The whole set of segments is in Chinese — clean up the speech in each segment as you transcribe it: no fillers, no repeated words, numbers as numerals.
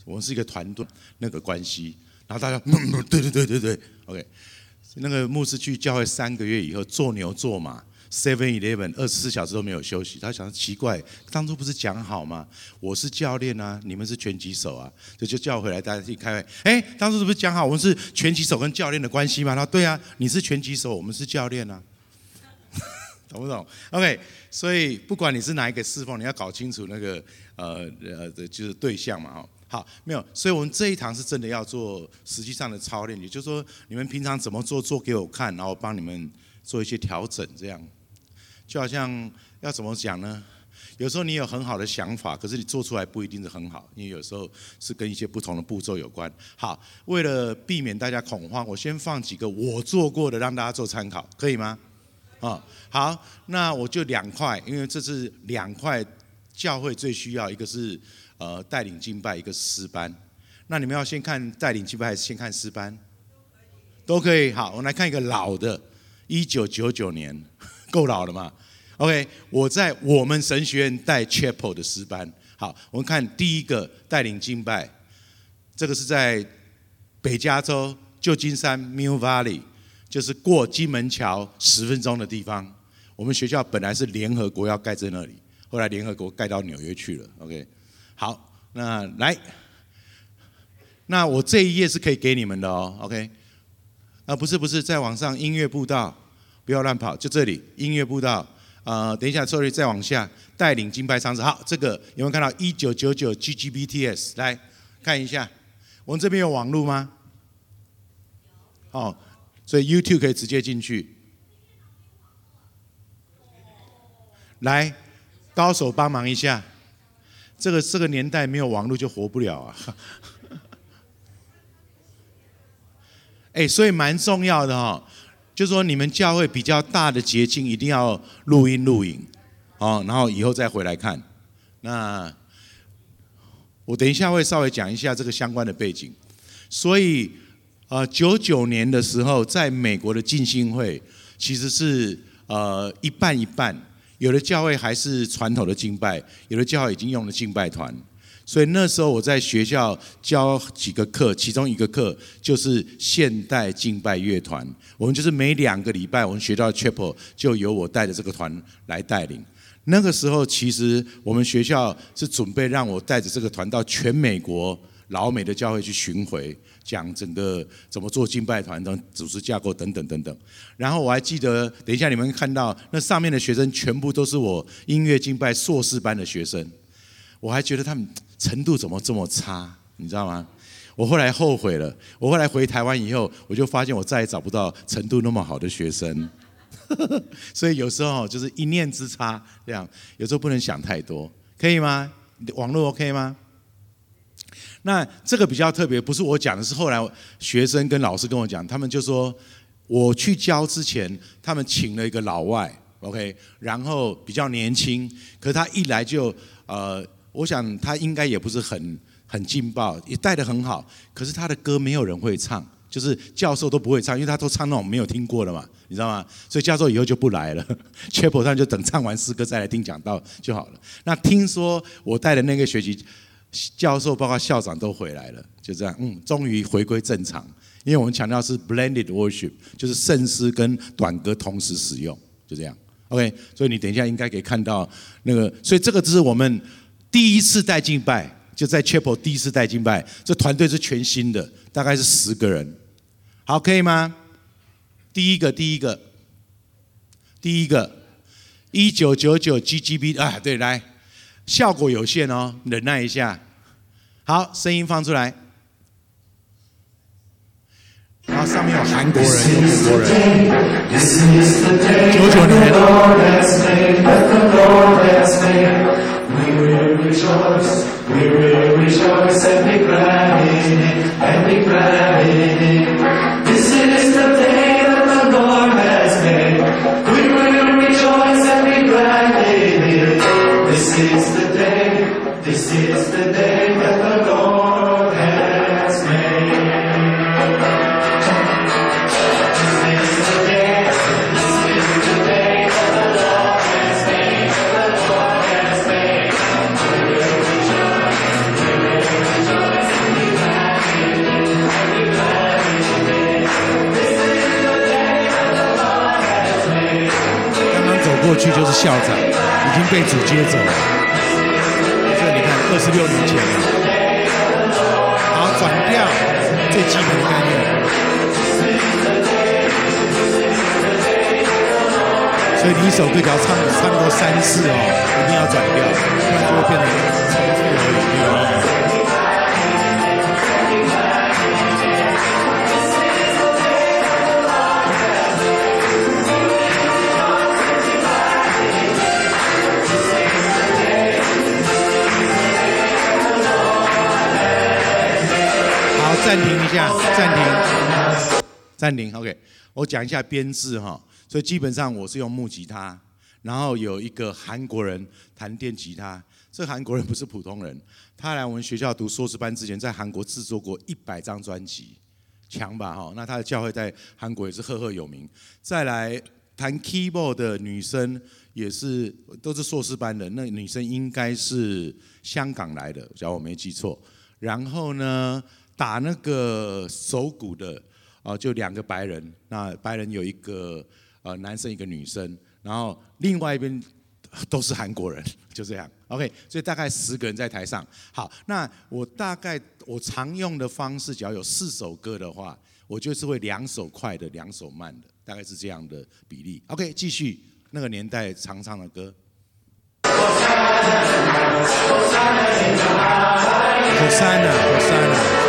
我们是一个团队那个关系，然后大家对 ，OK。那个牧师去教会3个月以后，做牛做马 ，7-Eleven 24小时都没有休息。他想奇怪，当初不是讲好吗？我是教练啊，你们是拳击手啊，就叫回来大家一起开会。哎，当初是不是讲好我们是拳击手跟教练的关系吗？他说对啊，你是拳击手，我们是教练啊。懂不懂 ？OK， 所以不管你是哪一个侍奉，你要搞清楚那个就是对象嘛，好，没有，所以我们这一堂是真的要做实际上的操练，也就是说，你们平常怎么做给我看，然后帮你们做一些调整，这样，就好像要怎么讲呢？有时候你有很好的想法，可是你做出来不一定是很好，因为有时候是跟一些不同的步骤有关。好，为了避免大家恐慌，我先放几个我做过的，让大家做参考，可以吗？好，那我就2块，因为这是2块教会最需要，一个是带领敬拜，一个是诗班。那你们要先看带领敬拜还是先看诗班？都可以。好，我们来看一个老的，1999年，够老了嘛 ？OK， 我在我们神学院带 Chapel 的诗班。好，我们看第一个带领敬拜，这个是在北加州旧金山 Mill Valley。就是过金门桥10分钟的地方，我们学校本来是联合国要盖在那里，后来联合国盖到纽约去了。OK， 好，那来，那我这一页是可以给你们的哦。OK， 不是，再往上音乐步道，不要乱跑，就这里音乐步道。等一下 ，sorry， 再往下带领敬拜唱诗。好，这个有没有看到1999 GGBTS？ 来看一下，我们这边有网路吗？所以 YouTube 可以直接进去。来，高手帮忙一下。这个年代没有网络就活不了啊。所以蛮重要的哦。就是说你们教会比较大的节庆一定要录音录影，然后以后再回来看。那我等一下会稍微讲一下这个相关的背景。所以99年的时候，在美国的浸信会其实是一半一半，有的教会还是传统的敬拜，有的教会已经用了敬拜团。所以那时候我在学校教几个课，其中一个课就是现代敬拜乐团。我们就是每2个礼拜，我们学校的 Chapel 就由我带着这个团来带领。那个时候其实我们学校是准备让我带着这个团到全美国老美的教会去巡回，讲整个怎么做敬拜团等组织架构等等等等。然后我还记得，等一下你们看到那上面的学生全部都是我音乐敬拜硕士班的学生，我还觉得他们程度怎么这么差，你知道吗？我后来后悔了，我后来回台湾以后，我就发现我再也找不到程度那么好的学生。所以有时候就是一念之差，这样有时候不能想太多，可以吗？网络 OK 吗？那这个比较特别，不是我讲的，是后来学生跟老师跟我讲，他们就说我去教之前，他们请了一个老外 ，OK， 然后比较年轻，可是他一来就我想他应该也不是很劲爆，也带得很好，可是他的歌没有人会唱，就是教授都不会唱，因为他都唱那种没有听过的嘛，你知道吗？所以教授以后就不来了，Chapel 上就等唱完诗歌再来听讲道就好了。那听说我带的那个学期，教授包括校长都回来了，就这样，终于回归正常。因为我们强调是 blended worship， 就是圣诗跟短歌同时使用，就这样。OK， 所以你等一下应该可以看到那个，所以这个是我们第一次带敬拜，就在 Chapel 第一次带敬拜，这团队是全新的，大概是10个人。好，可以吗？第一个1999 GGB 对，来。效果有限哦，忍耐一下。好，声音放出来。然后上面有韩国人，有美国人。99年。 This is the day that the Lord has made. This is the day that the Lord has made. The Lord has made. We will rejoice, 是校长，已经被主接走了。所以你看，26年前了。好，转调，最基本的概念。所以你一首歌只要唱过3次哦，一定要转调，不然就会变成重复而已，没有意义。好，暂停一下，暂停 ，OK， 我讲一下编制哈。所以基本上我是用木吉他，然后有一个韩国人弹电吉他。这韩国人不是普通人，他来我们学校读硕士班之前，在韩国制作过100张专辑，强吧哈？那他的教会在韩国也是赫赫有名。再来弹 keyboard 的女生也是都是硕士班的，那女生应该是香港来的，假如我没记错。然后呢，打那个手鼓的就2个白人，那白人有一个。男生一个女生，然后另外一边都是韩国人，就这样。OK， 所以大概10个人在台上。好，那我常用的方式，只要有4首歌的话，我就是会2首快的，2首慢的，大概是这样的比例。OK， 继续那个年代常唱的歌。Hosanna。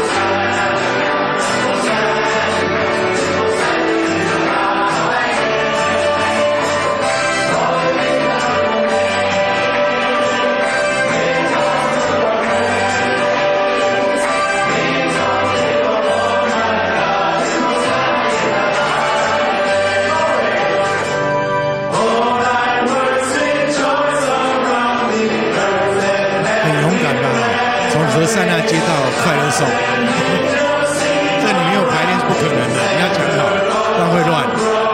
和善那街道快乐颂，这里没有排练是不可能的，你要讲好，不然会乱。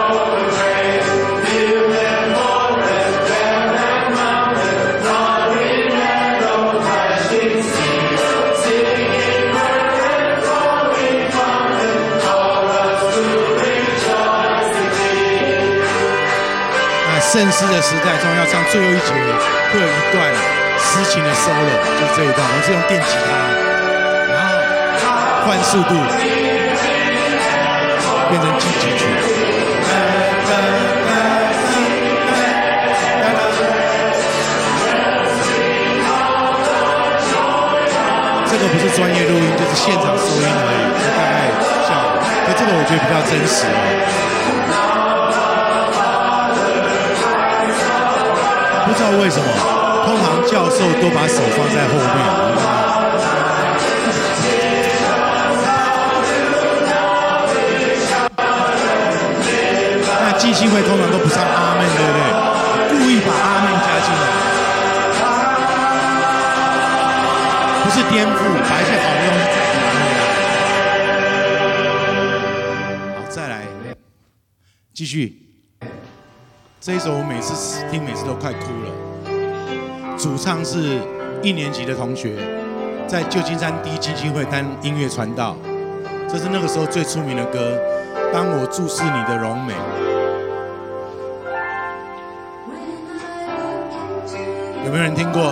那圣诗的时代中要唱最后一节，会有一段诗情的 solo， 就是这一段，我是用电吉他，然后换速度，变成进击曲。这个不是专业录音，就是现场收音而已，就大概效果。可这个我觉得比较真实不知道为什么。通常教授都把手放在后面，那基金会通常都不唱阿们，对不对？故意把阿们加进来，不是颠覆，把一些好的东西拿回来。好，再来，继续。这一首我每次听，每次都快哭了。主唱是1年级的同学，在旧金山第一基金会当音乐传道，这是那个时候最出名的歌。当我注视你的容美，有没有人听过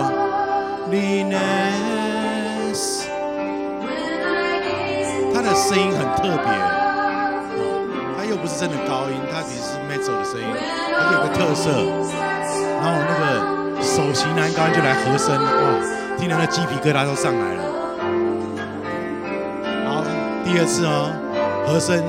？Venus， 他的声音很特别，他又不是真的高音，他其实是 mezzo 的声音，而且有个特色，然后那个。首席男高音就来和声，哇，听得那鸡皮疙瘩都上来了。好，第2次哦，和声。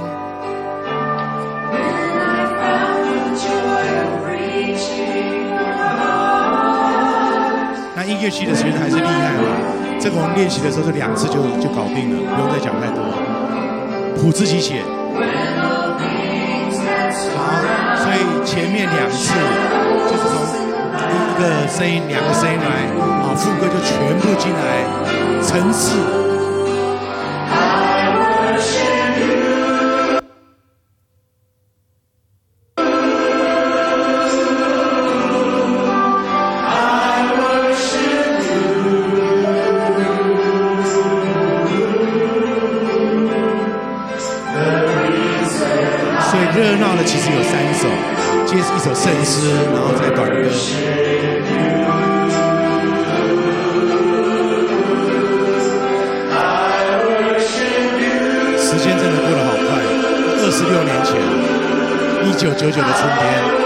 那音乐系的学生还是厉害嘛，这个我们练习的时候是2次就搞定了，不用再讲太多。谱自己写。好，所以前面2次就是从。一个声音，2个声音来，好，副歌就全部进来，层次。所以热闹的其实有3首。 接一首圣诗，然后再短歌。时间真的过得好快，26年前，1999的春天。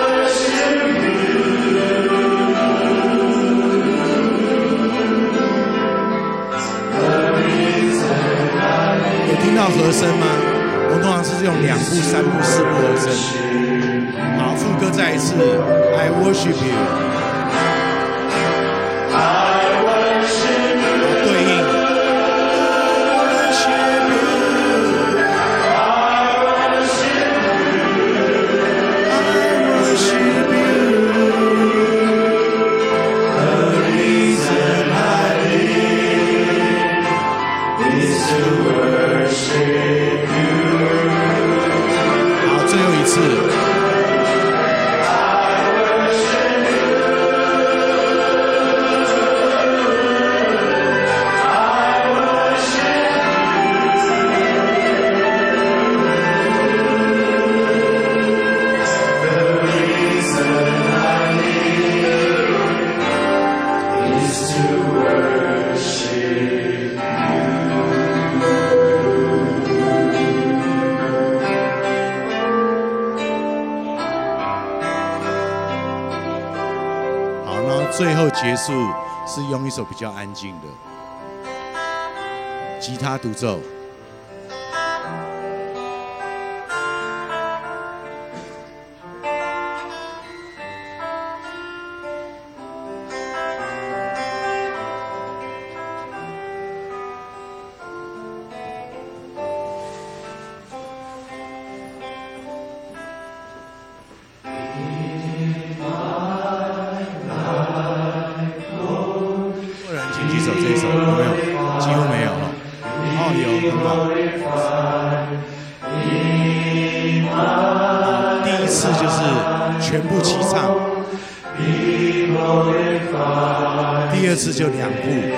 有听到和声吗？我通常是用2部、3部、4部和声。好，副歌再一次 ，I worship you。好，对应。好，最后一次。最后结束是用一首比较安静的吉他独奏。第二次就2部。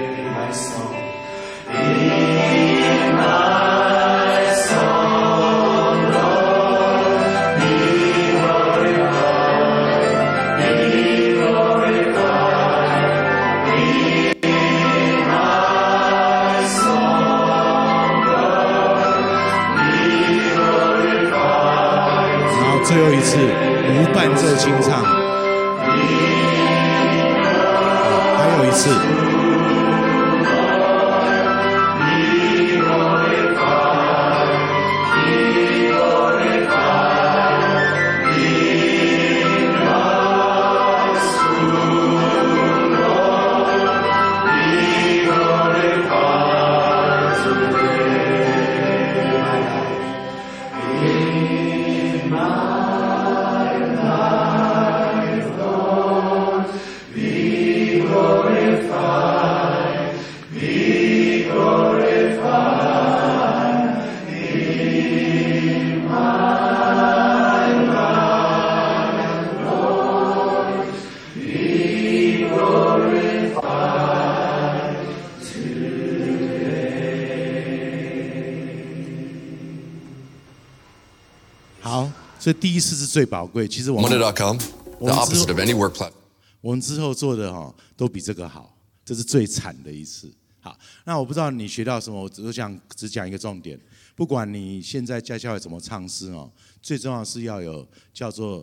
然后最后一次无伴奏清唱。还有一次。所以第一次是最宝贵。其实我们 Monday.com, the opposite of any work platform. 我们之后做的都比这个好，这是最惨的一次。好，那我不知道你学到什么，我只讲一个重点。不管你现在在教会怎么唱诗最重要是要有叫做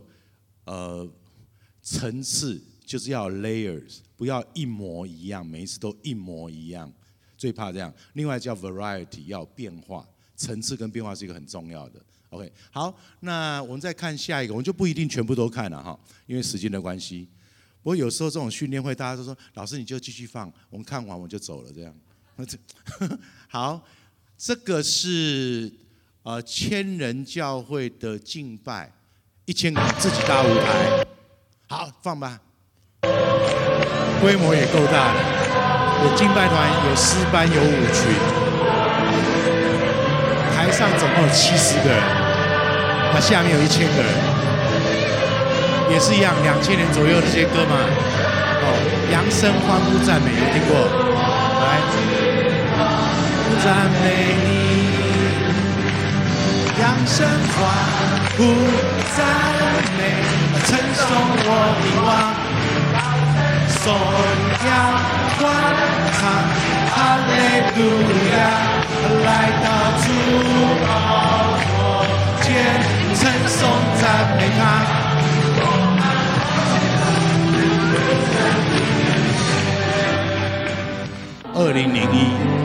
层次，就是要有 layers， 不要一模一样，每一次都一模一样，最怕这样。另外叫 variety， 要有变化，层次跟变化是一个很重要的。OK， 好，那我们再看下一个，我们就不一定全部都看了因为时间的关系。不过有时候这种训练会，大家都说老师你就继续放，我们看完我就走了这样。好，这个是千人教会的敬拜，1000个人自己搭舞台。好，放吧，规模也够大了，有敬拜团，有诗班，有舞群。台上总共有70个人，那下面有1000个人，也是一样，2000年左右的这些歌嘛，扬声欢呼赞美，有听过？来，赞美你， 扬声欢呼赞美，称颂我的王，颂扬欢唱，哈利路亚，来到主宝座前，称颂赞美他。2001。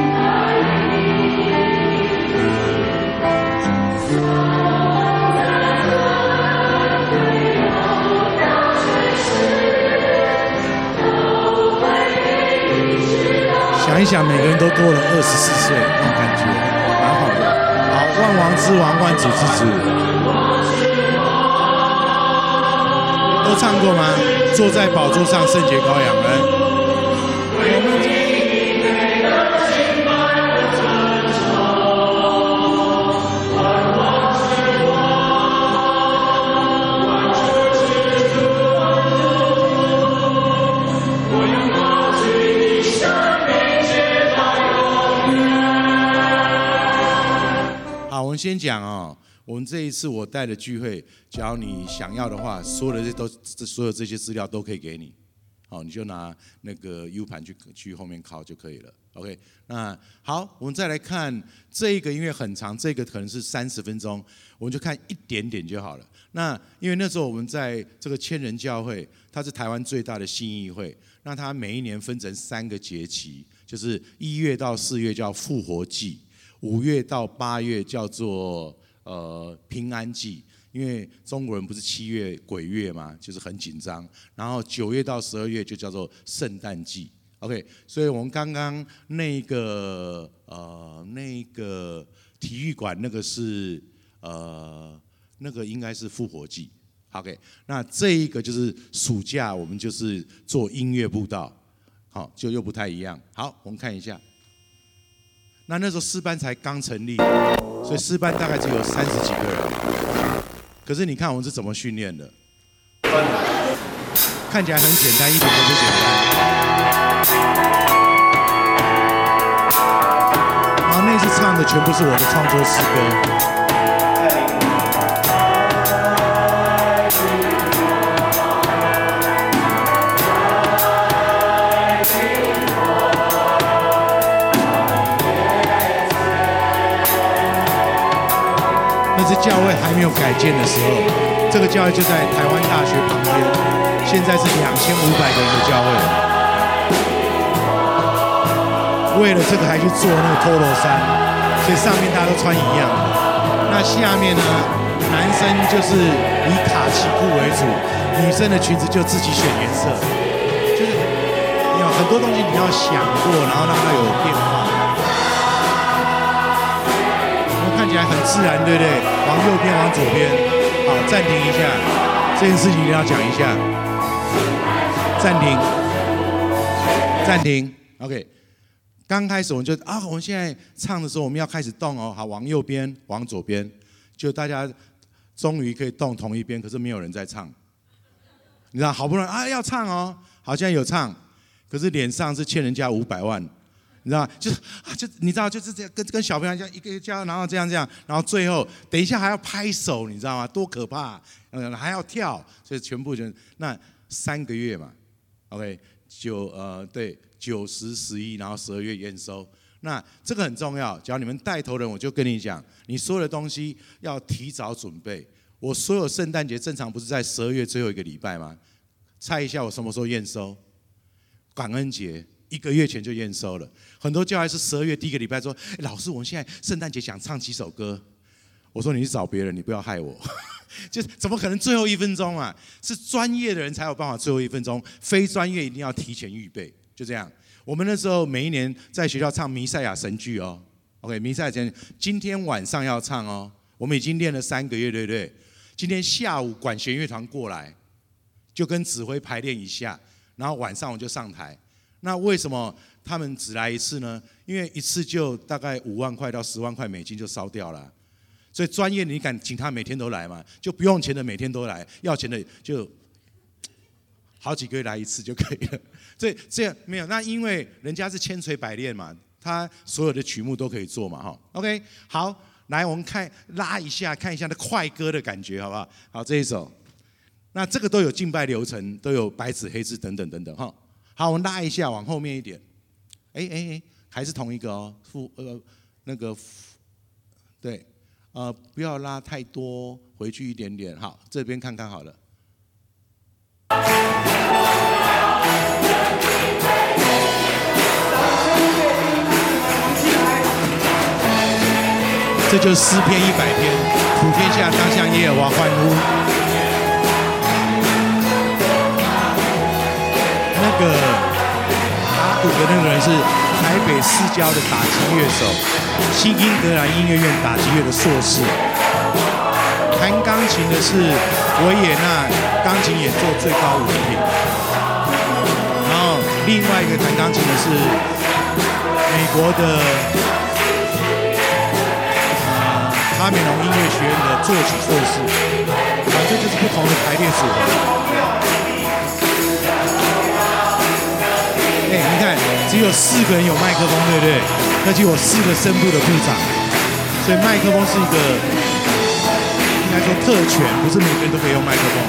想一想，每个人都多了24岁，那种感觉蛮好的。好，万王之王，万主之主，都唱过吗？坐在宝座上，圣洁羔羊人。我们先讲哦，我们这一次我带的聚会，只要你想要的话，所有这些资料都可以给你，好，你就拿那个 U 盘去后面拷就可以了。OK， 那好，我们再来看这一个，因为很长，这个可能是30分钟，我们就看一点点就好了。那因为那时候我们在这个千人教会，它是台湾最大的信义会，那它每一年分成3个节期，就是1月到4月叫复活季。5月到8月叫做平安季，因为中国人不是7月鬼月嘛，就是很紧张。然后9月到12月就叫做圣诞季。OK， 所以我们刚刚那个体育馆那个是那个应该是复活季。OK， 那这一个就是暑假，我们就是做音乐布道，好，就又不太一样。好，我们看一下。那时候诗班才刚成立，所以诗班大概只有30几个人。可是你看我们是怎么训练的？看起来很简单，一点都不简单。然后那次唱的全部是我的创作诗歌。那是教会还没有改建的时候，这个教会就在台湾大学旁边，现在是2500个人的教会。为了这个还去做那个 Polo 衫，所以上面大家都穿一样的。那下面呢，男生就是以卡其裤为主，女生的裙子就自己选颜色，就是有很多东西你要想过，然后让它有变化。看起来很自然，对不对？往右边，往左边。好，暂停一下，这件事情一定要讲一下。暂停，暂停。OK， 刚开始我们就我们现在唱的时候，我们要开始动哦。好，往右边，往左边，就大家终于可以动同一边，可是没有人在唱。你知道，好不容易要唱哦，好像有唱，可是脸上是欠人家500万。你知道，就你知道，就是这样跟小朋友这样一个教，然后这样，然后最后等一下还要拍手，你知道吗？多可怕！还要跳，所以全部人那3个月嘛 ，OK， 9、10、11，然后12月验收。那这个很重要，只要你们带头人，我就跟你讲，你所有的东西要提早准备。我所有圣诞节正常不是在12月最后一个礼拜吗？猜一下我什么时候验收？感恩节。1个月前就验收了，很多教会是12月第1个礼拜说，老师，我们现在圣诞节想唱几首歌，我说你去找别人，你不要害我，就怎么可能最后1分钟啊？是专业的人才有办法最后1分钟，非专业一定要提前预备，就这样。我们那时候每一年在学校唱弥赛亚神剧哦 ，OK， 弥赛亚神剧，今天晚上要唱哦，我们已经练了3个月，对不对？今天下午管弦乐团过来，就跟指挥排练一下，然后晚上我就上台。那为什么他们只来一次呢？因为一次就大概5万块到10万块美金就烧掉了，所以专业你敢请他每天都来吗？就不用钱的每天都来，要钱的就好几个月来一次就可以了。所以这样没有，那因为人家是千锤百炼嘛，他所有的曲目都可以做嘛，哈。OK， 好， 来，我们拉一下，看一下那快歌的感觉，好不好？好，这一首。那这个都有敬拜流程，都有白纸黑字等等等等哈。好，我们拉一下，往后面一点。还是同一个哦，对，不要拉太多，回去一点点。好，这边看看好了。这就是诗篇100篇，普天下当向耶和华欢呼。那个打鼓的那个人是台北市郊的打击乐手，新英格兰音乐院打击乐的硕士。弹钢琴的是维也纳钢琴演奏最高文凭。然后另外一个弹钢琴的是美国的哈美隆音乐学院的作曲硕士。这就是不同的排列组合。你看，只有4个人有麦克风，对不对？那就有4个声部的部长，所以麦克风是一个应该说特权，不是每个人都可以用麦克风。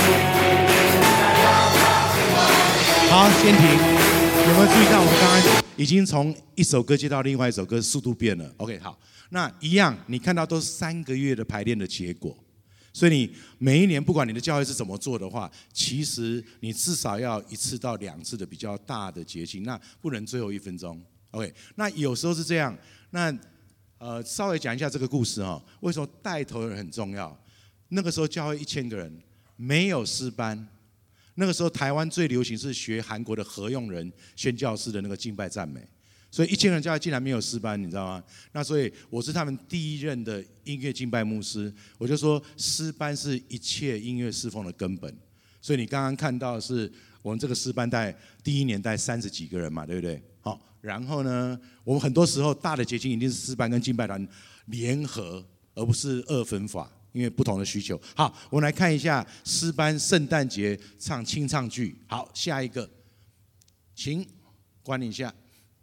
好，先停。有没有注意到我们刚刚已经从一首歌接到另外一首歌，速度变了 ？OK， 好，那一样，你看到都是3个月的排练的结果。所以你每一年，不管你的教会是怎么做的话，其实你至少要1次到2次的比较大的节庆，那不能最后1分钟。OK， 那有时候是这样。那稍微讲一下这个故事哈，为什么带头人很重要？那个时候教会1000个人，没有诗班。那个时候台湾最流行是学韩国的何用人宣教士的那个敬拜赞美。所以1000人教会竟然没有诗班，你知道吗？那所以我是他们第1任的音乐敬拜牧师，我就说诗班是一切音乐侍奉的根本。所以你刚刚看到的是我们这个诗班第1年带30几个人嘛，对不对？好，然后呢，我们很多时候大的节庆一定是诗班跟敬拜团联合，而不是2分法，因为不同的需求。好，我们来看一下诗班圣诞节唱清唱剧。好，下一个，请关一下。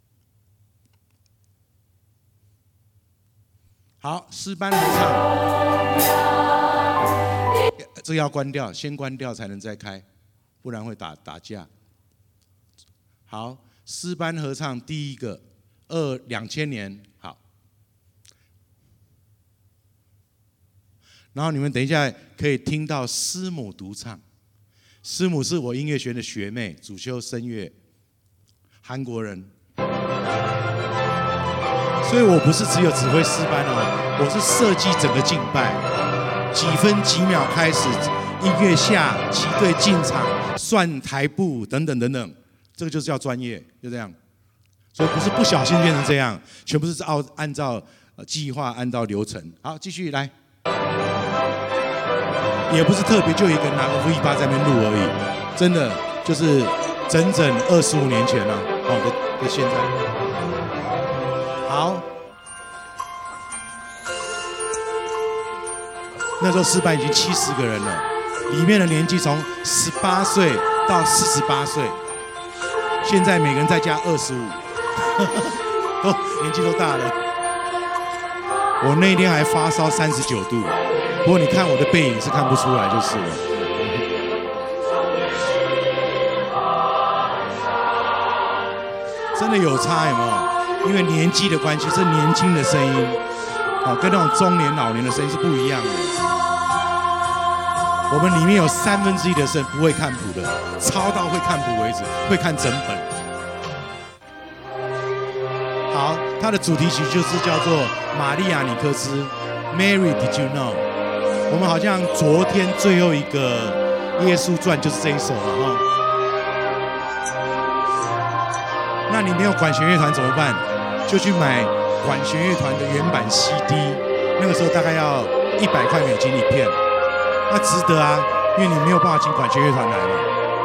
好，诗班合唱，这个要关掉，先关掉才能再开，不然会打架。好，诗班合唱第1个，2000年，好。然后你们等一下可以听到师母独唱，师母是我音乐学院的学妹，主修声乐，韩国人。所以我不是只有指挥诗班哦，我是设计整个敬拜，几分几秒开始，音乐下，旗队进场，算台步等等等等，这个就是叫专业，就这样。所以不是不小心变成这样，全部是按照计划，按照流程。好，继续来，也不是特别就一个人拿个 V8在那边录而已，真的就是整整25年前了，的现在。好，那时候诗班已经70个人了，里面的年纪从18岁到48岁，现在每个人再加25，年纪都大了。我那天还发烧39度，不过你看我的背影是看不出来就是了。真的有差有没有？因为年纪的关系，是年轻的声音，跟那种中年老年的声音是不一样的。我们里面有1/3的声不会看谱的，抄到会看谱为止，会看整本。好，它的主题曲就是叫做《玛利亚你可知》，Mary Did You Know？ 我们好像昨天最后一个耶稣传就是这一首了哈。那你没有管弦乐团怎么办？就去买管弦乐团的原版 CD， 那个时候大概要$100一片，那值得啊，因为你没有办法请管弦乐团来嘛。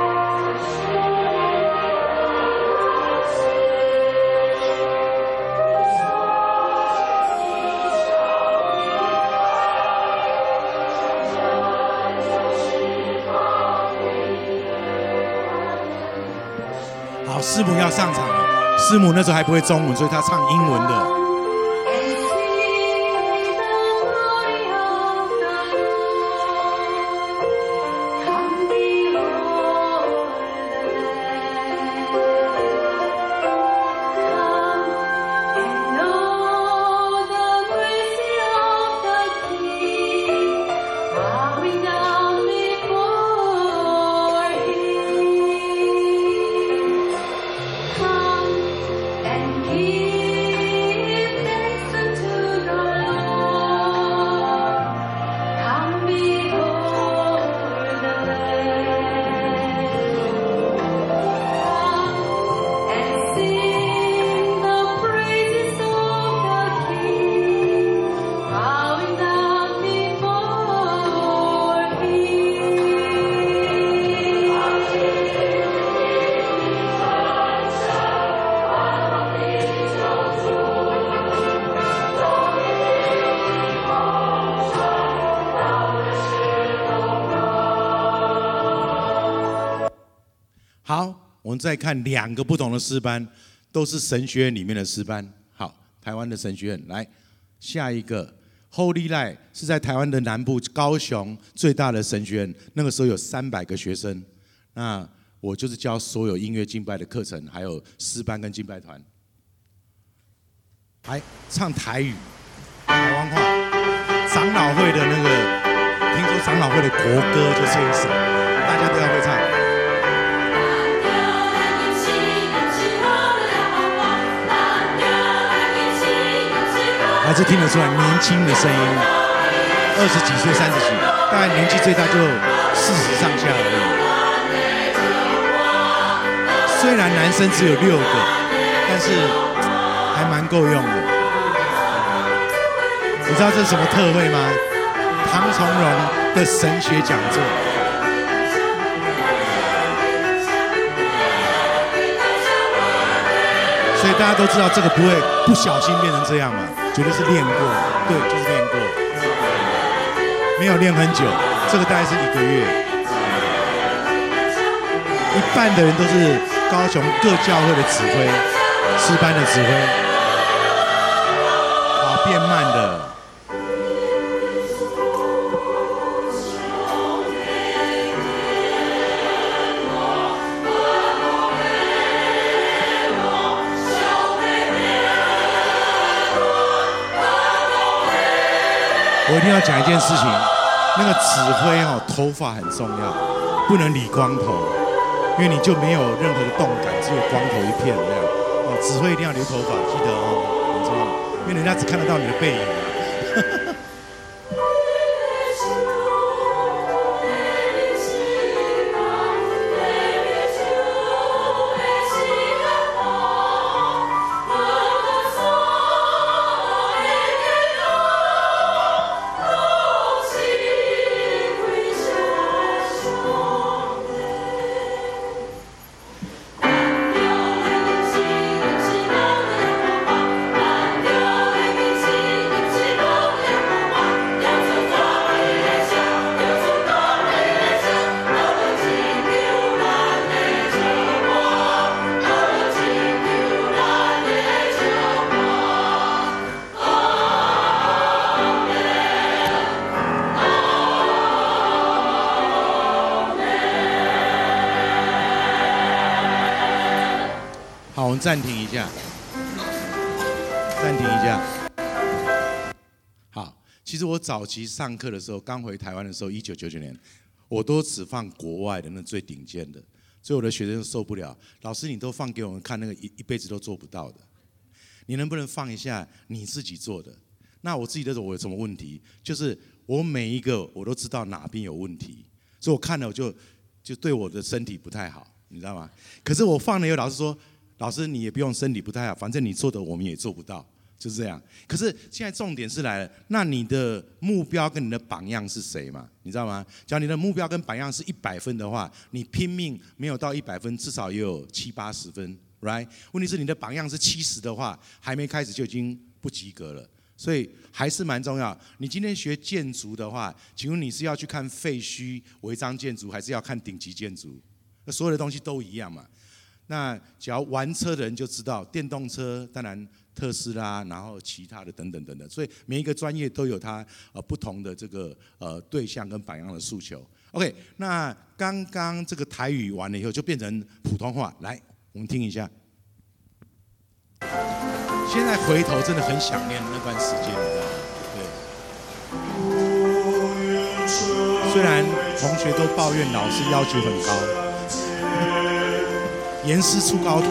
好，师母要上场了。师母那时候还不会中文，所以她唱英文的。 们再看2个不同的诗班，都是神学院里面的诗班。好，台湾的神学院，来下一个 Holy Light 是在台湾的南部高雄最大的神学院，那个时候有300个学生。那我就是教所有音乐敬拜的课程，还有诗班跟敬拜团。来唱台语，台湾话，长老会的那个，听说长老会的国歌就这一首，大家都要会唱。还是听得出来年轻的声音，20几岁、30几，大概年纪最大就40上下而已。虽然男生只有6个，但是还蛮够用的。你知道这是什么特惠吗？唐从容的神学讲座。所以大家都知道这个不会不小心变成这样嘛，绝对是练过，对，就是练过，没有练很久，这个大概是1个月。一半的人都是高雄各教会的指挥，诗班的指挥，好，变慢的。我一定要讲一件事情，那个指挥头发很重要，不能理光头。因为你就没有任何的动感，只有光头一片这样。指挥一定要留头发，记得哦，很重要，因为人家只看得到你的背影。好，我们暂停一下，暂停一下。好，其实我早期上课的时候，刚回台湾的时候，1999年，我都只放国外的那最顶尖的，所以我的学生受不了。老师，你都放给我们看那个一辈子都做不到的，你能不能放一下你自己做的？那我自己的我有什么问题？就是我每一个我都知道哪边有问题，所以我看了我就对我的身体不太好，你知道吗？可是我放了以后，老师说。老师，你也不用身体不太好，反正你做的我们也做不到，就是这样。可是现在重点是来了，那你的目标跟你的榜样是谁嘛？你知道吗？假如你的目标跟榜样是100分的话，你拼命没有到100分，至少也有70、80分 ，right？ 问题是你的榜样是70的话，还没开始就已经不及格了，所以还是蛮重要。你今天学建筑的话，请问你是要去看废墟违章建筑，还是要看顶级建筑？那所有的东西都一样嘛。那只要玩车的人就知道，电动车当然特斯拉，然后其他的等等等等，所以每一个专业都有它不同的这个对象跟榜样的诉求。OK， 那刚刚这个台语完了以后，就变成普通话，来我们听一下。现在回头真的很想念那段时间，你知道吗？对。虽然同学都抱怨老师要求很高。严师出高徒，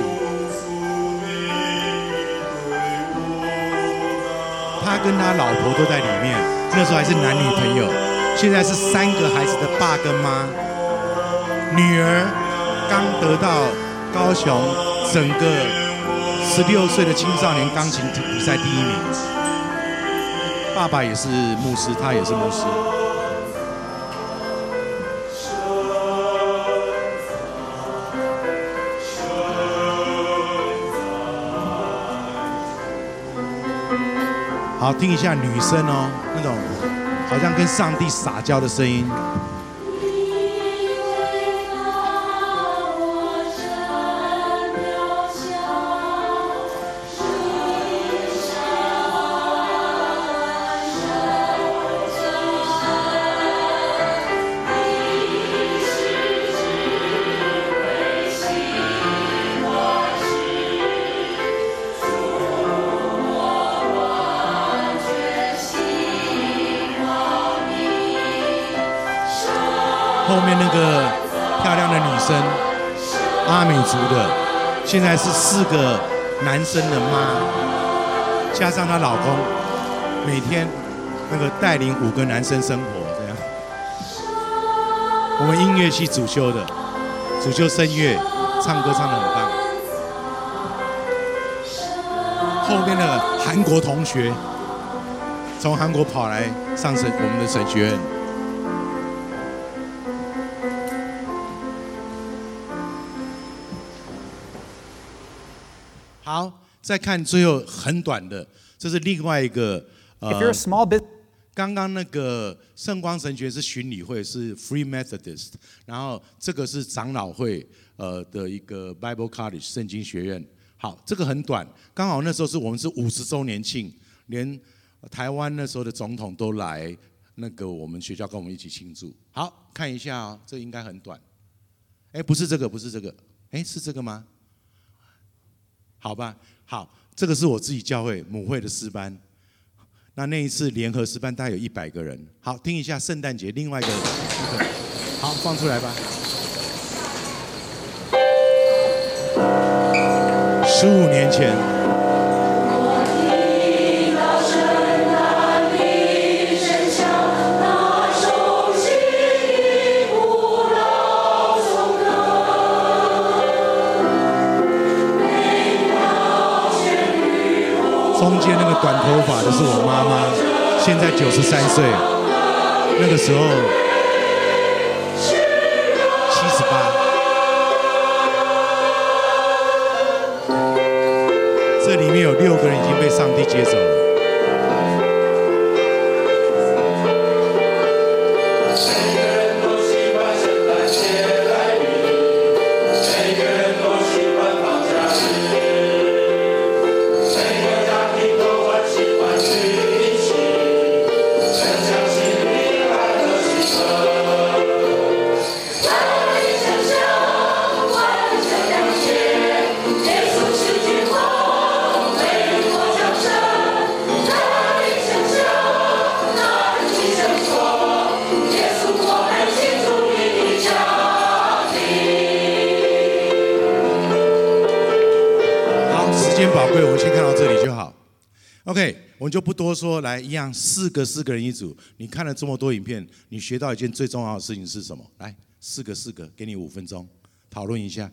他跟他老婆都在里面，那时候还是男女朋友，现在是3个孩子的爸跟妈，女儿刚得到高雄整个16岁的青少年钢琴比赛第1名，爸爸也是牧师，他也是牧师。好，听一下女生哦，那种好像跟上帝撒娇的声音。 后面那个漂亮的女生，阿美族的，现在是4个男生的妈，加上她老公，每天那个带领5个男生生活这样。我们音乐系主修的，主修声乐，唱歌唱得很棒。后面的韩国同学，从韩国跑来上我们的神学院。好，再看最后很短的，这是另外一个 If you're a small business, 刚刚那个圣光神学是巡礼会，是 Free Methodist， 然后这个是长老会的一个 Bible College 圣经学院。好，这个很短，刚好那时候我们是50周年庆，连台湾那时候的总统都来那个我们学校跟我们一起庆祝。好，看一下哦，这应该很短。哎，不是这个，不是这个，哎，是这个吗？好吧，好，这个是我自己教会母会的诗班。那一次联合诗班大概有100个人。好，听一下圣诞节另外一个，好，放出来吧。15年前。中间那个短头发的是我妈妈，现在93岁，那个时候78。这里面有6个人已经被上帝接走了。OK， 我们就不多说，来，一样4个人一组。你看了这么多影片，你学到一件最重要的事情是什么？来，4个，给你5分钟，讨论一下。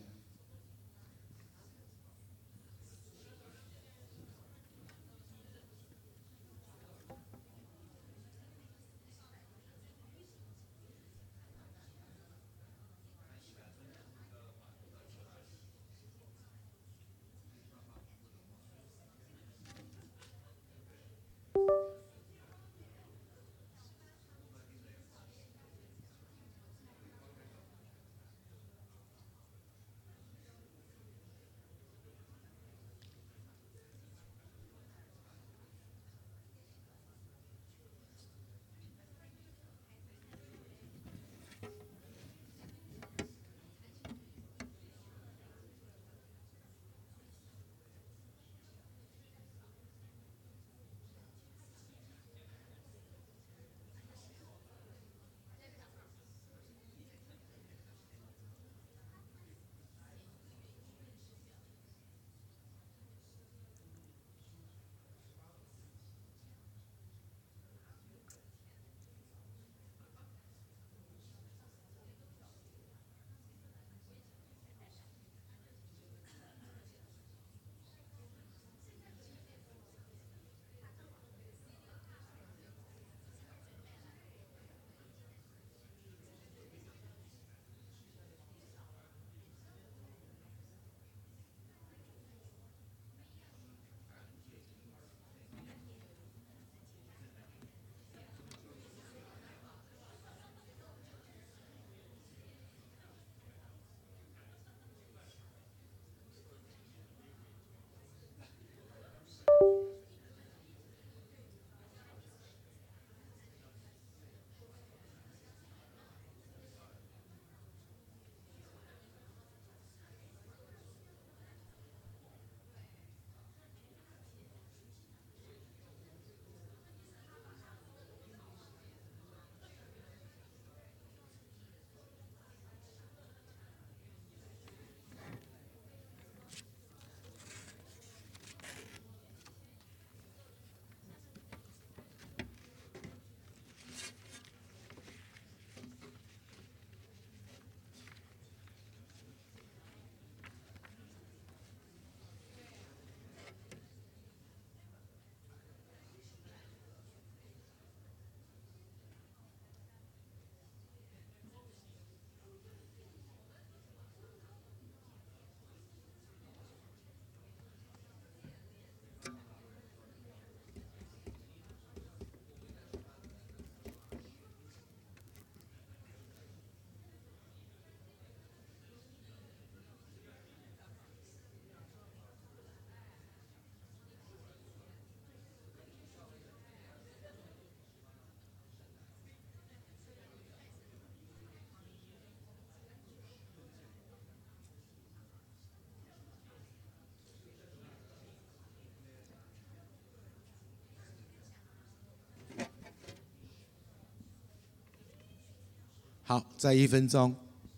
好，再1分钟。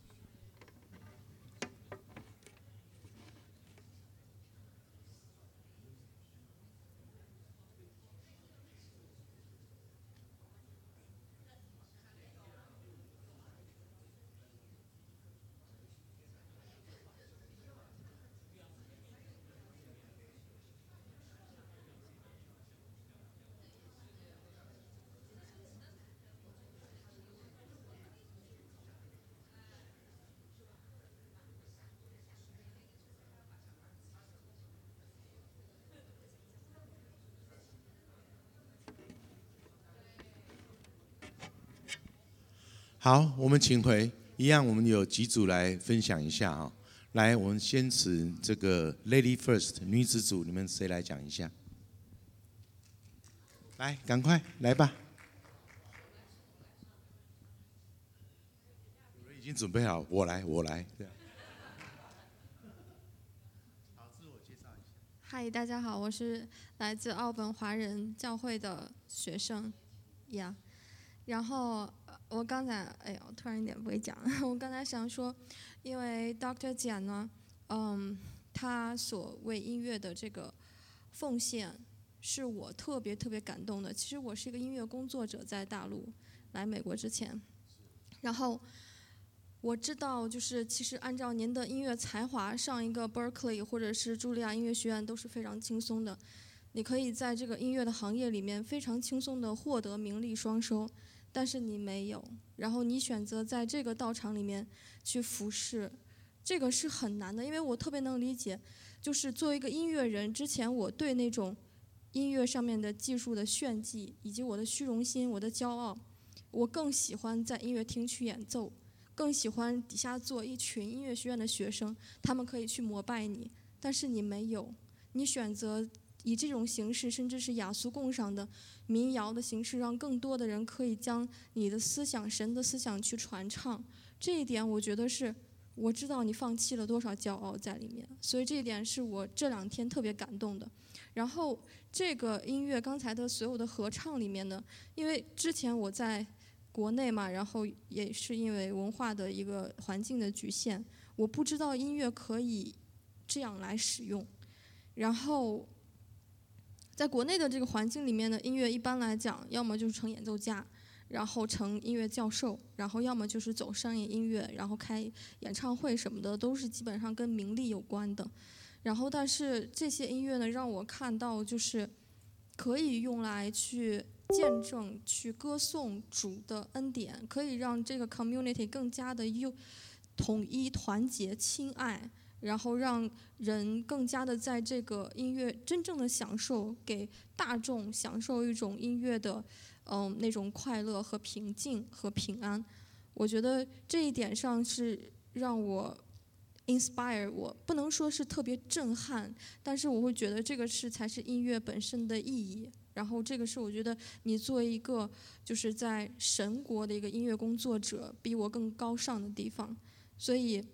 好，我们请回，一样我们有几组来分享一下啊。来，我们先请这个 Lady First 女子组，你们谁来讲一下？来，赶快来吧。有人已经准备好，我来。这样。好，自我介绍一下。 嗨，大家好，我是来自奥本华人教会的学生，呀。然后我刚才，哎呀，我突然有点不会讲。我刚才想说，因为 Dr. 简呢，他所为音乐的这个奉献，是我特别感动的。其实我是一个音乐工作者，在大陆来美国之前，然后我知道，就是其实按照您的音乐才华，上一个 Berkeley 或者是茱莉亚音乐学院都是非常轻松的。你可以在这个音乐的行业里面非常轻松地获得名利双收。但是你没有，然后你选择在这个道场里面去服侍，这个是很难的，因为我特别能理解，就是作为一个音乐人，之前我对那种音乐上面的技术的炫技，以及我的虚荣心、我的骄傲，我更喜欢在音乐厅去演奏，更喜欢底下坐一群音乐学院的学生，他们可以去膜拜你，但是你没有，你选择以这种形式，甚至是雅俗共赏的民谣的形式，让更多的人可以将你的思想、神的思想去传唱。这一点，我觉得是我知道你放弃了多少骄傲在里面，所以这一点是我这2天特别感动的。然后这个音乐刚才的所有的合唱里面呢，因为之前我在国内嘛，然后也是因为文化的一个环境的局限，我不知道音乐可以这样来使用，然后。在国内的这个环境里面呢，音乐一般来讲，要么就是成演奏家，然后成音乐教授，然后要么就是走商业音乐，然后开演唱会什么的，都是基本上跟名利有关的。然后，但是这些音乐呢，让我看到就是可以用来去见证、去歌颂主的恩典，可以让这个 community 更加的统一、团结、亲爱。然后让人更加的在这个音乐真正的享受，给大众享受一种音乐的，那种快乐和平静和平安。我觉得这一点上是让我 inspire 我，不能说是特别震撼，但是我会觉得这个才是音乐本身的意义。然后这个是我觉得你作为一个就是在神国的一个音乐工作者，比我更高尚的地方，所以。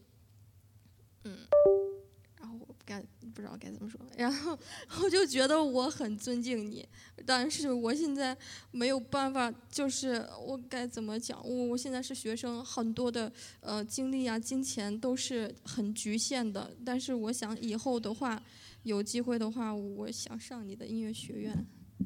然后我不知道该怎么说，然后我就觉得我很尊敬你，但是我现在没有办法，就是我该怎么讲？我现在是学生，很多的精力啊、金钱都是很局限的。但是我想以后的话，有机会的话，我想上你的音乐学院。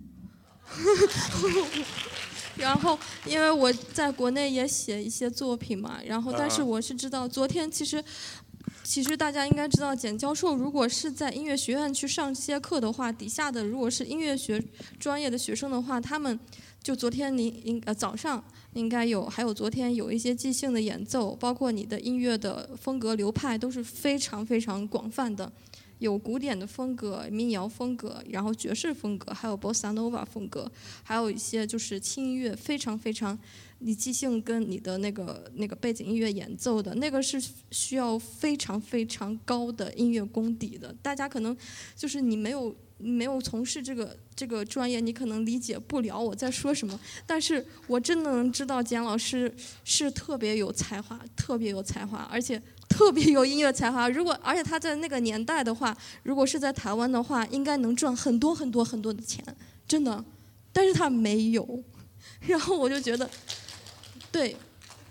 然后，因为我在国内也写一些作品嘛，然后但是我是知道，昨天其实大家应该知道，简教授如果是在音乐学院去上这些课的话，底下的如果是音乐学专业的学生的话，他们就昨天早上应该还有昨天有一些即兴的演奏，包括你的音乐的风格流派都是非常广泛的，有古典的风格、民谣风格，然后爵士风格，还有 bossa nova 风格，还有一些就是轻音乐，非常你即兴跟你的那个背景音乐演奏的那个是需要非常高的音乐功底的。大家可能就是你没有从事这个专业，你可能理解不了我在说什么。但是我真的能知道简老师是特别有才华，而且特别有音乐才华。而且他在那个年代的话，如果是在台湾的话，应该能赚很多的钱，真的。但是他没有，然后我就觉得。对，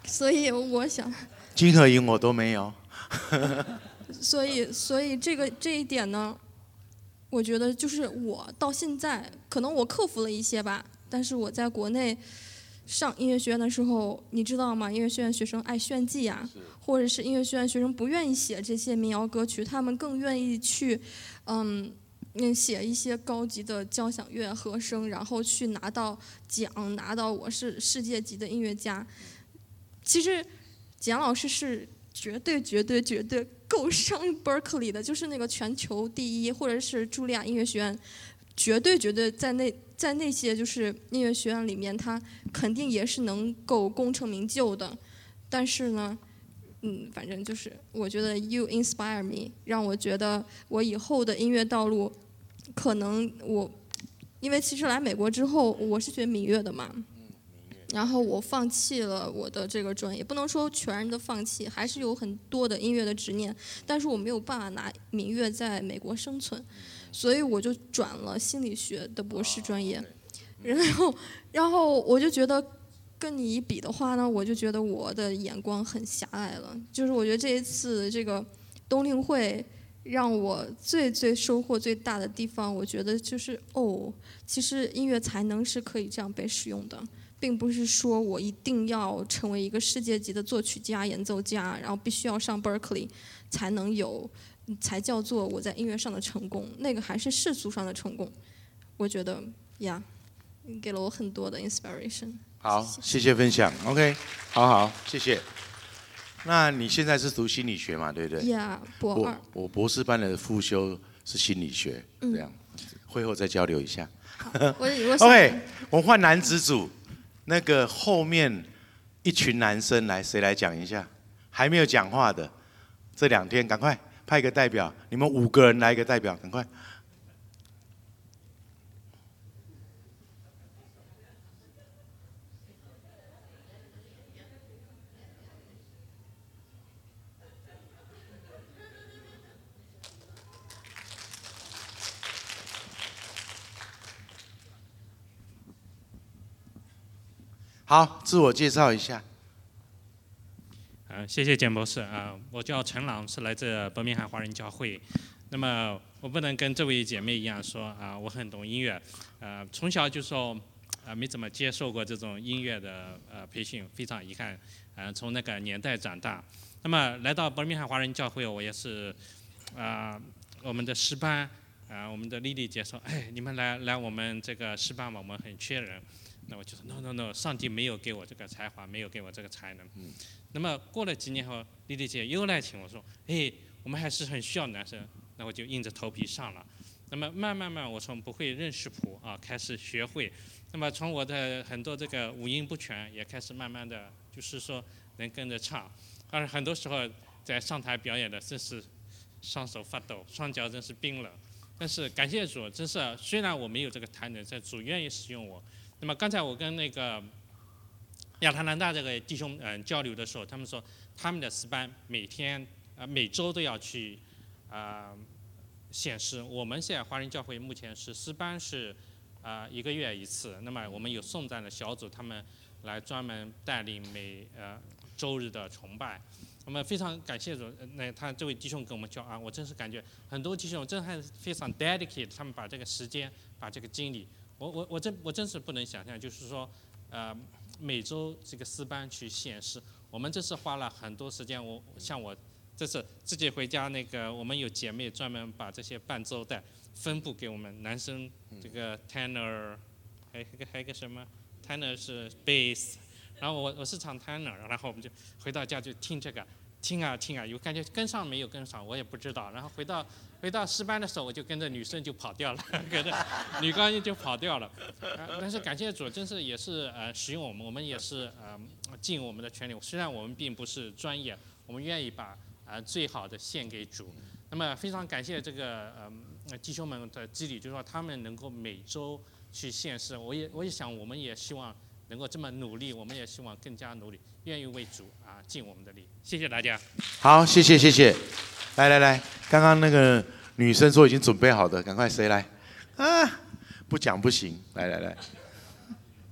所以我想， 金和银我都没有。 所以这一点呢，我觉得就是我到现在，可能我克服了一些吧，但是我在国内上音乐学院的时候，你知道吗？音乐学院学生爱炫技呀，或者是音乐学院学生不愿意写这些民谣歌曲，他们更愿意去，写一些高级的交响乐和声，然后去拿到奖，拿到我是世界级的音乐家。其实，简老师是绝对够上 Berkeley 的，就是那个全球第一，或者是茱莉亚音乐学院，绝对在那些就是音乐学院里面，他肯定也是能够功成名就的。但是呢，反正就是我觉得 you inspire me， 让我觉得我以后的音乐道路，可能因为其实来美国之后，我是学民乐的嘛。然后我放弃了我的这个专业，不能说全然的放弃，还是有很多的音乐的执念，但是我没有办法拿民乐在美国生存，所以我就转了心理学的博士专业，然后我就觉得跟你一比的话呢，我就觉得我的眼光很狭隘了，就是我觉得这一次这个冬令会让我最收获最大的地方，我觉得就是其实音乐才能是可以这样被使用的。并不是说我一定要成为一个世界级的作曲家、演奏家，然后必须要上 Berkeley 才叫做我在音乐上的成功。那个还是世俗上的成功。我觉得呀，给了我很多的 inspiration。 好，谢谢分享。OK， 好，谢谢。那你现在是读心理学嘛？对不对？ 呀，博二。 我博士班的副修是心理学，这样会后再交流一下。OK， 我们换男子组。那个后面一群男生来，谁来讲一下？还没有讲话的，这2天赶快派一个代表，你们5个人来一个代表，赶快。好，自我介绍一下。 谢谢简博士我叫陈朗，是来自伯明翰华人教会。那么我不能跟这位姐妹一样说我很懂音乐，从小就说没怎么接受过这种音乐的培训，非常遗憾。从那个年代长大，那么来到伯明翰华人教会，我也是我们的诗班我们的丽丽姐说，你们来我们这个诗班吧，我们很缺人。那我就说 no， 上帝没有给我这个才华，没有给我这个才能。那么过了几年后，丽丽姐又来请我说，我们还是很需要男生。那我就硬着头皮上了。那么慢慢，我从不会认识谱开始学会。那么从我的很多这个五音不全，也开始慢慢的就是说能跟着唱。而很多时候在上台表演的，真是双手发抖，双脚真是冰冷。但是感谢主，真是虽然我没有这个才能，但主愿意使用我。那么刚才我跟那个亚特兰大这个弟兄交流的时候，他们说他们的诗班每周都要去献诗。我们现在华人教会目前是诗班是1个月1次。那么我们有颂赞的小组，他们来专门带领每周日的崇拜。我们非常感谢主，那他这位弟兄跟我们教我真是感觉很多弟兄真的非常 dedicated， 他们把这个时间，把这个精力。我真是不能想象，就是说，每周这个诗班去献诗，我们这次花了很多时间。像我这次自己回家，那个我们有姐妹专门把这些伴奏带分布给我们男生，这个 tenor， 还有一个什么 tenor 是 bass， 然后我是唱 tenor， 然后我们就回到家就听这个。听啊，有感觉跟上没有跟上，我也不知道。然后回到诗班的时候，我就跟着女生就跑掉了，跟着女高音就跑掉了。但是感谢主，真是也是使用我们也是尽我们的全力。虽然我们并不是专业，我们愿意把最好的献给主。那么非常感谢这个弟兄们的激励，就是说他们能够每周去献诗。我也想，我们也希望能够这么努力，我们也希望更加努力，愿意为主尽我们的力。谢谢大家。 好，谢谢。来，刚刚那个女生说已经准备好的，赶快谁来？不讲不行。来。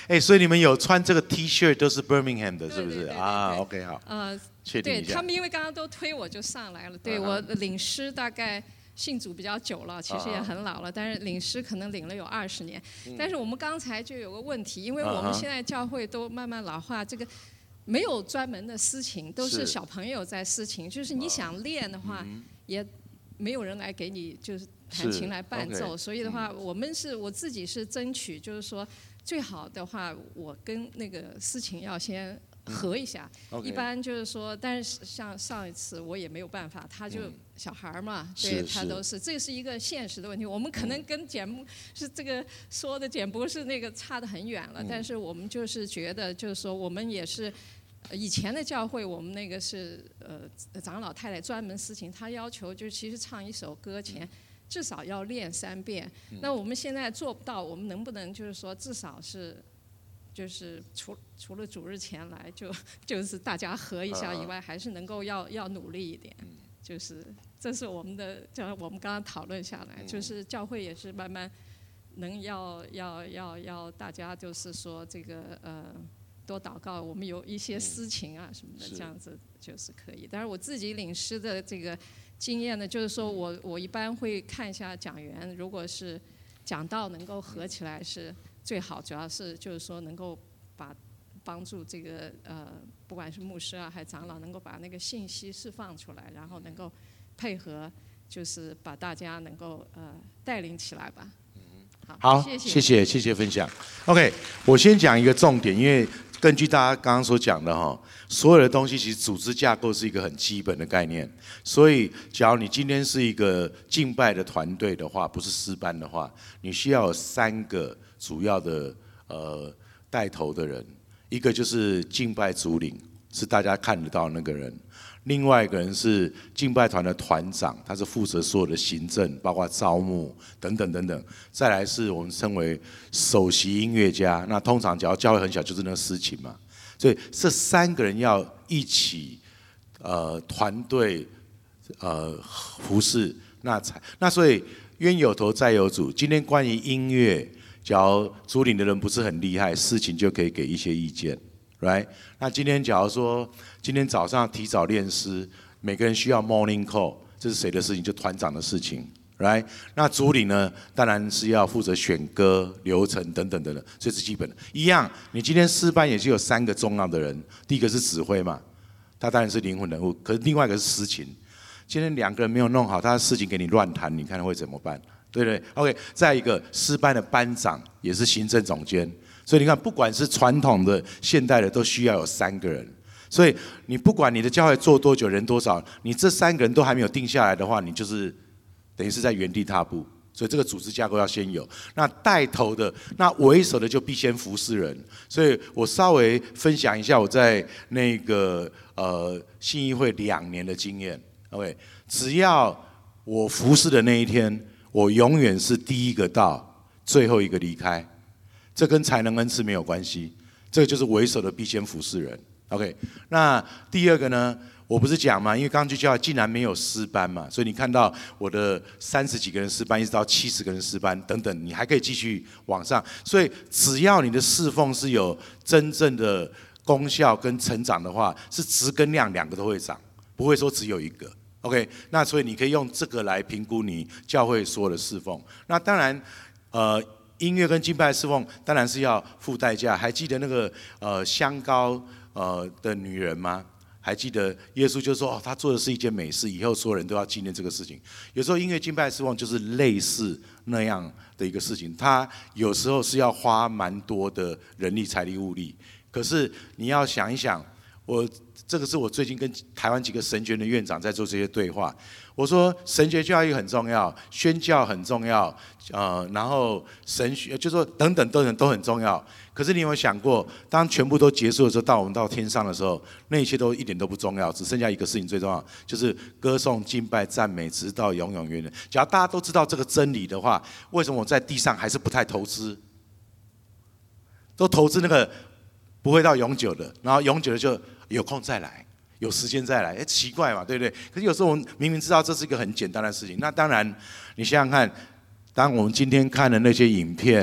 所以你们有穿这个 T 恤都是 Birmingham 的，是不是？ 对啊 ，OK， 好。确定一下。 对他们因为刚刚都推我就上来了，对我领诗大概信主比较久了，其实也很老了，但是领诗可能领了有20年。但是我们刚才就有个问题，因为我们现在教会都慢慢老化，这个没有专门的司琴，都是小朋友在司琴，就是你想练的话，也没有人来给你就是弹琴来伴奏，所以的话，我自己是争取，就是说最好的话，我跟那个司琴要先合一下，一般就是说，但是像上一次我也没有办法，他就小孩嘛，对他都是，这是一个现实的问题。我们可能跟简牧是这个说的简不是那个差得很远了，但是我们就是觉得，就是说我们也是。以前的教会，我们那个是长老太太专门司琴，她要求就是其实唱一首歌前至少要练3遍。那我们现在做不到，我们能不能就是说至少是就是除了主日前来就是大家合一下以外，还是能够要努力一点。就是这是我们的，我们刚刚讨论下来，就是教会也是慢慢能要大家就是说这个多祷告，我们有一些私情啊什么的，这样子就是可以。但是我自己领诗的这个经验呢，就是说我一般会看一下讲员，如果是讲道能够合起来是最好，主要是就是说能够帮助这个不管是牧师啊还是长老，能够把那个信息释放出来，然后能够配合，就是把大家能够带领起来吧。 好，谢谢分享。OK， 我先讲一个重点，因为根据大家刚刚所讲的哈，所有的东西其实组织架构是一个很基本的概念。所以，假如你今天是一个敬拜的团队的话，不是诗班的话，你需要有3个主要的带头的人，一个就是敬拜主领，是大家看得到那个人。另外一个人是敬拜团的团长，他是负责所有的行政，包括招募等等等等。再来是我们称为首席音乐家，那通常只要教会很小，就是那个司琴嘛。所以这3个人要一起团队服侍，那所以冤有头债有主。今天关于音乐，假如主领的人不是很厉害，司琴就可以给一些意见。Right？ 那今天假如说今天早上提早练诗，每个人需要 morning call， 这是谁的事情？就团长的事情。Right？ 那主领呢，当然是要负责选歌、流程等等等等，这是基本的。一样，你今天诗班也是有3个重要的人，第一个是指挥嘛，他当然是灵魂人物，可是另外一个是司琴。今天2个人没有弄好，他的事情给你乱弹，你看会怎么办？对不对 ？OK， 再一个诗班的班长也是行政总监。所以你看，不管是传统的、现代的，都需要有3个人。所以你不管你的教会做多久、人多少，你这3个人都还没有定下来的话，你就是等于是在原地踏步。所以这个组织架构要先有。那带头的、那为首的就必先服侍人。所以我稍微分享一下我在那个信义会2年的经验。OK， 只要我服侍的那一天，我永远是第一个到，最后一个离开。这跟才能恩赐没有关系，这个就是为首的必先服侍人。OK， 那第二个呢？我不是讲嘛，因为刚刚去教会竟然没有诗班嘛，所以你看到我的30几个人诗班，一直到70个人诗班等等，你还可以继续往上。所以只要你的侍奉是有真正的功效跟成长的话，是质跟量2个都会长，不会说只有1个。OK， 那所以你可以用这个来评估你教会所有的侍奉。那当然，音乐跟敬拜侍奉当然是要付代价。还记得那个香膏的女人吗？还记得耶稣就说他做的是一件美事，以后所有人都要纪念这个事情。有时候音乐敬拜侍奉就是类似那样的一个事情，它有时候是要花蛮多的人力、财力、物力。可是你要想一想，这个是我最近跟台湾几个神学院的院长在做这些对话。我说神学教育很重要，宣教很重要，然后神学就说等等都很重要。可是你有没有想过，当全部都结束的时候，我们到天上的时候，那一切都一点都不重要，只剩下一个事情最重要，就是歌颂、敬拜、赞美，直到永永远远。只要大家都知道这个真理的话，为什么我在地上还是不太投资？都投资那个不会到永久的，然后永久的就有空再来。有时间再来，奇怪嘛，对不对？可是有时候我们明明知道这是一个很简单的事情，那当然，你想想看，当我们今天看的那些影片，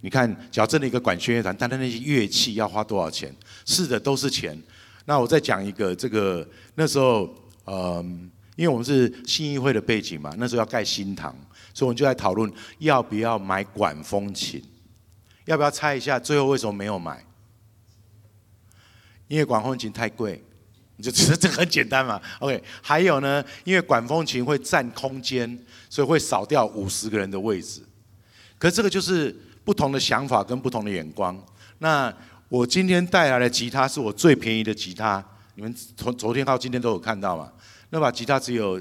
你看，只要真的一个管弦乐团，单单那些乐器要花多少钱？是的，都是钱。那我再讲一个，这个那时候，因为我们是信义会的背景嘛，那时候要盖新堂，所以我们就在讨论要不要买管风琴，要不要猜一下最后为什么没有买？因为管风琴太贵，你就觉得这个很简单嘛。OK， 还有呢，因为管风琴会占空间，所以会少掉50个人的位置。可是这个就是不同的想法跟不同的眼光。那我今天带来的吉他是我最便宜的吉他，你们从昨天到今天都有看到嘛？那把吉他只有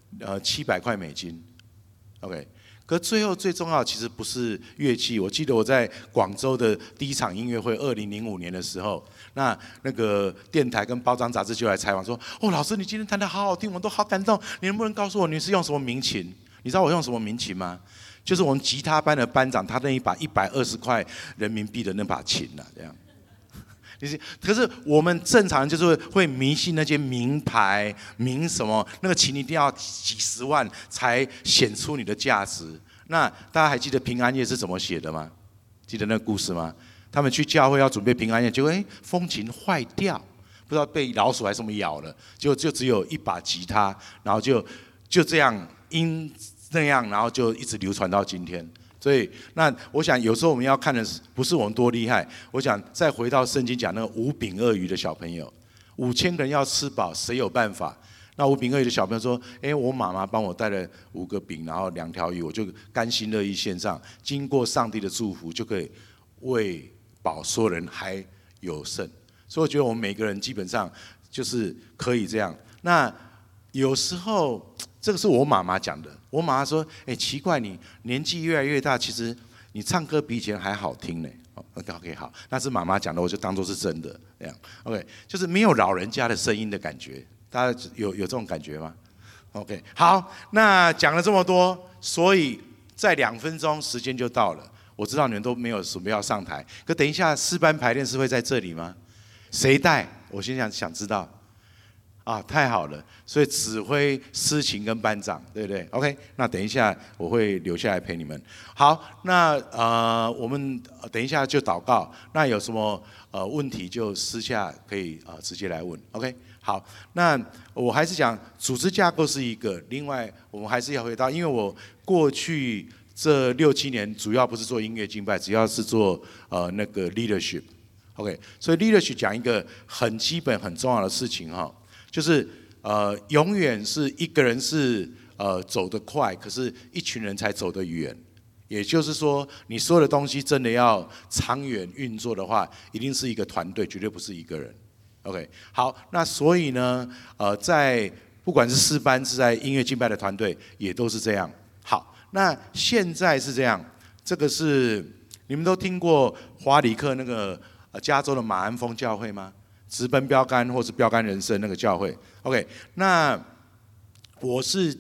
700块美金 ，OK。可最后最重要的其实不是乐器。我记得我在广州的第一场音乐会，2005年的时候，那个电台跟报章杂志就来采访说：“哦，老师你今天弹得好好听，我们都好感动。你能不能告诉我你是用什么民琴？你知道我用什么民琴吗？就是我们吉他班的班长他那一把120块人民币的那把琴啊，这样。”可是我们正常人就是会迷信那些名牌、名什么，那个琴一定要几十万才显出你的价值。那大家还记得平安夜是怎么写的吗？记得那个故事吗？他们去教会要准备平安夜，结果风琴坏掉，不知道被老鼠还是什么咬了，就只有一把吉他，然后就这样那样，然后就一直流传到今天。所以，那我想有时候我们要看的不是我们多厉害，我想再回到圣经讲那个5饼2鱼的小朋友，5000个人要吃饱，谁有办法？那5饼2鱼的小朋友说：“我妈妈帮我带了5个饼，然后2条鱼，我就甘心乐意献上，经过上帝的祝福，就可以喂饱所有人，还有剩。”所以我觉得我们每个人基本上就是可以这样。那有时候这个是我妈妈讲的。我妈妈说：“奇怪，你年纪越来越大，其实你唱歌比以前还好听呢。” OK， 好，那是妈妈讲的，我就当作是真的这样。OK， 就是没有老人家的声音的感觉，大家有这种感觉吗 ？OK， 好，那讲了这么多，所以在2分钟时间就到了。我知道你们都没有准备要上台，可等一下诗班排练是会在这里吗？谁带？我先想知道。啊，太好了！所以指挥司琴跟班长，对不对 ？OK， 那等一下我会留下来陪你们。好，那我们等一下就祷告。那有什么问题就私下可以直接来问。OK， 好，那我还是讲组织架构是一个，另外我们还是要回到，因为我过去这6、7年主要不是做音乐敬拜，主要是做那个 leadership。OK， 所以 leadership 讲一个很基本很重要的事情哈。就是永远是一个人是走得快，可是一群人才走得远。也就是说，你所有的东西真的要长远运作的话，一定是一个团队，绝对不是一个人。OK， 好，那所以呢，在不管是诗班是在音乐敬拜的团队，也都是这样。好，那现在是这样，这个是你们都听过华里克那个加州的马鞍峰教会吗？直奔标杆或是标杆人生那个教会 ，OK， 那我是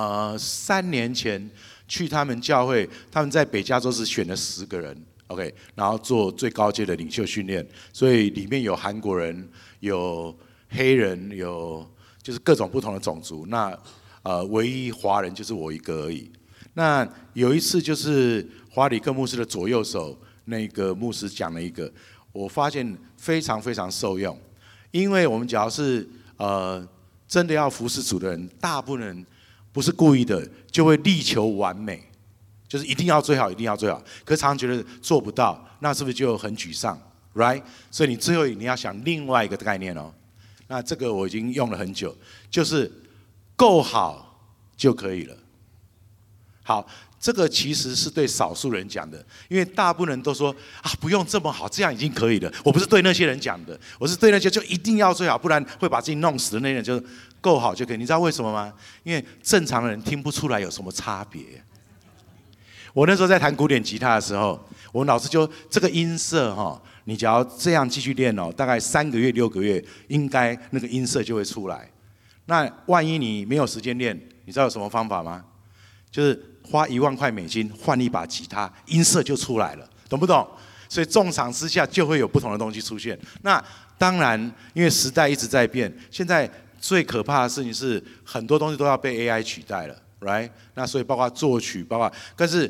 3年前去他们教会，他们在北加州是选了10个人 ，OK， 然后做最高阶的领袖训练，所以里面有韩国人，有黑人，有就是各种不同的种族，那唯一华人就是我一个而已。那有一次就是华里克牧师的左右手那个牧师讲了一个。我发现非常非常受用，因为我们只要是真的要服侍主的人，大部分人不是故意的，就会力求完美，就是一定要最好，一定要最好。可是常常觉得做不到，那是不是就很沮丧 ？Right？ 所以你最后你要想另外一个概念哦。那这个我已经用了很久，就是够好就可以了。好。这个其实是对少数人讲的，因为大部分人都说啊，不用这么好，这样已经可以了。我不是对那些人讲的，我是对那些就一定要最好，不然会把自己弄死的那些人，就是够好就可以。你知道为什么吗？因为正常的人听不出来有什么差别。我那时候在弹古典吉他的时候，我们老师就这个音色哈，你只要这样继续练哦，大概3个月、6个月，应该那个音色就会出来。那万一你没有时间练，你知道有什么方法吗？就是花1万块美金换一把吉他，音色就出来了，懂不懂？所以众场之下就会有不同的东西出现。那当然，因为时代一直在变，现在最可怕的事情是很多东西都要被 AI 取代了 ，right？ 那所以包括作曲，包括，但是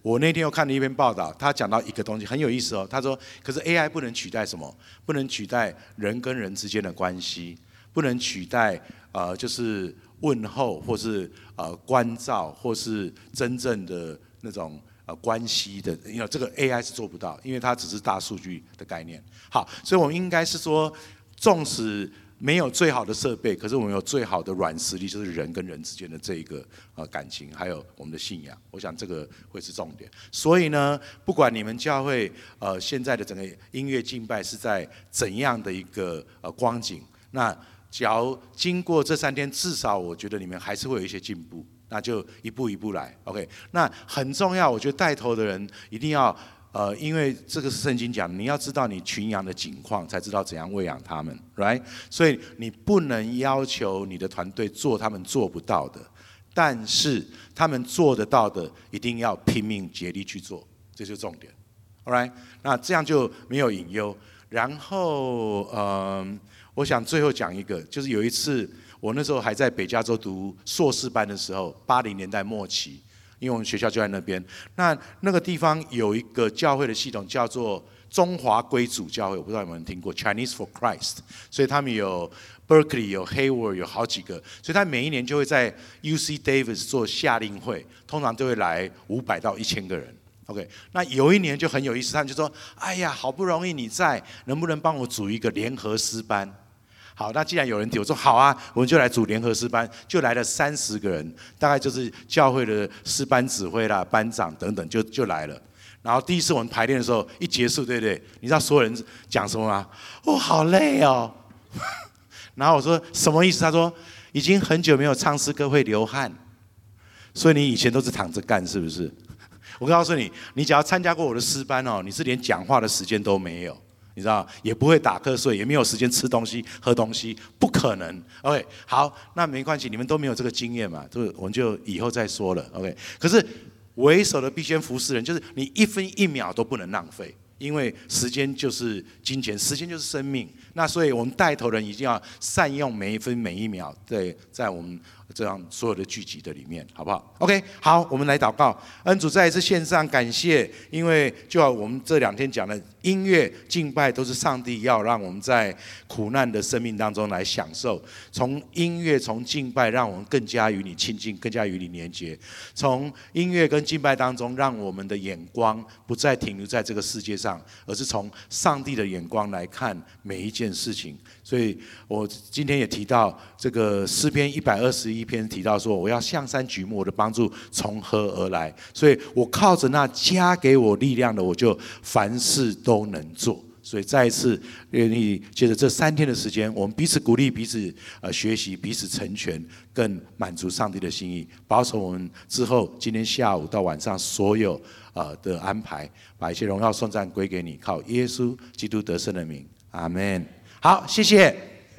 我那天又看了一篇报道，他讲到一个东西很有意思哦。他说，可是 AI 不能取代什么？不能取代人跟人之间的关系，不能取代就是问候或是关照或是真正的那种关系的，因为这个 AI 是做不到，因为它只是大数据的概念。好，所以我们应该是说，纵使没有最好的设备，可是我们有最好的软实力，就是人跟人之间的这一个感情，还有我们的信仰。我想这个会是重点。所以呢，不管你们教会现在的整个音乐敬拜是在怎样的一个光景，那假如经过这3天，至少我觉得你们还是会有一些进步。那就一步一步来 ，OK。那很重要，我觉得带头的人一定要因为这个是圣经讲，你要知道你群羊的景况，才知道怎样喂养他们 ，right？ 所以你不能要求你的团队做他们做不到的，但是他们做得到的，一定要拼命竭力去做，这就是重点 ，all right？ 那这样就没有隐忧。然后我想最后讲一个，就是有一次。我那时候还在北加州读硕士班的时候，80年代末期，因为我们学校就在那边。那个地方有一个教会的系统叫做中华归主教会，我不知道有没有人听过 Chinese for Christ。所以他们有 Berkeley 有 Hayward 有好几个，所以他每一年就会在 UC Davis 做夏令会，通常都会来500到1000个人。OK， 那有一年就很有意思，他们就说：“哎呀，好不容易你在，能不能帮我组一个联合诗班？”好，那既然有人提，我说好啊，我们就来组联合诗班，就来了30个人，大概就是教会的诗班指挥啦、班长等等，就来了。然后第一次我们排练的时候，一结束，对不对？你知道所有人讲什么吗？哦，好累哦。然后我说什么意思？他说已经很久没有唱诗歌会流汗，所以你以前都是躺着干，是不是？我告诉你，你只要参加过我的诗班哦，你是连讲话的时间都没有。你知道，也不会打瞌睡，也没有时间吃东西、喝东西，不可能。OK， 好，那没关系，你们都没有这个经验嘛，我们就以后再说了。OK， 可是为首的必先服侍人，就是你1分1秒都不能浪费，因为时间就是金钱，时间就是生命。那所以我们带头人一定要善用每1分每1秒，在我们这样所有的聚集的里面，好不好 ？OK， 好，我们来祷告。恩主再一次献上感谢，因为就像我们这2天讲的，音乐敬拜都是上帝要让我们在苦难的生命当中来享受。从音乐从敬拜，让我们更加与你亲近，更加与你连结。从音乐跟敬拜当中，让我们的眼光不再停留在这个世界上，而是从上帝的眼光来看每一件事情。所以我今天也提到这个诗篇121篇提到说，我要向山举目，我的帮助从何而来？所以我靠着那加给我力量的，我就凡事都能做。所以再一次愿意借着这3天的时间，我们彼此鼓励，彼此学习，彼此成全，更满足上帝的心意，保守我们之后今天下午到晚上所有的安排，把一切荣耀颂赞归给你，靠耶稣基督得胜的名，阿们。好，谢谢。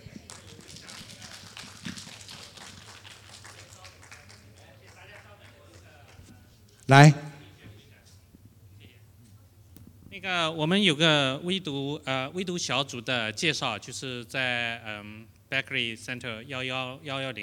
来， 那个我们有个微读小组的介绍，就是在Berkeley Center11110。